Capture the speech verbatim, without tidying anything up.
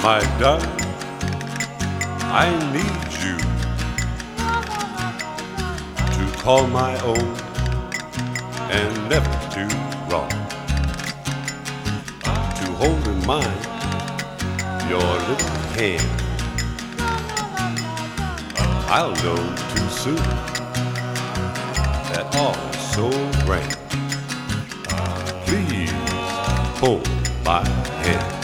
My darling, I need you to call my own and never do wrong. To hold in mind your little hand, I'll know too soon that all is so grand. Please hold my hand.